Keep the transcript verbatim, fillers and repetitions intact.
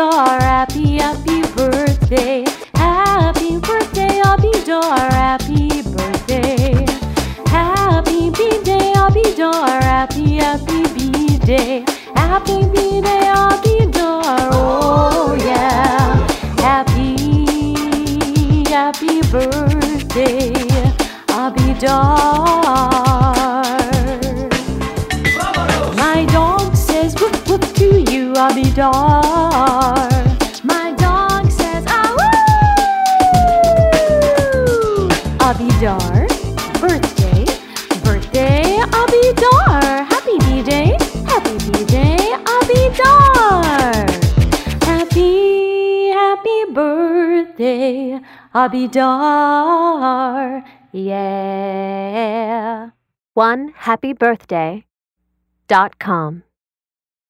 Abidar, happy, happy birthday. Happy birthday, Abidar, happy birthday. Happy B-Day, Abidar, happy, happy B-Day. Happy B-Day, Abidar, oh yeah. Happy, happy birthday, Abidar. My dog says whoop whoop to you, Abidar. My dog says ah woo. Abidar, birthday, birthday, Abidar. Happy B-Day, happy B-Day, Abidar. Happy, happy birthday, Abidar. Yeah. One happy birthday dot com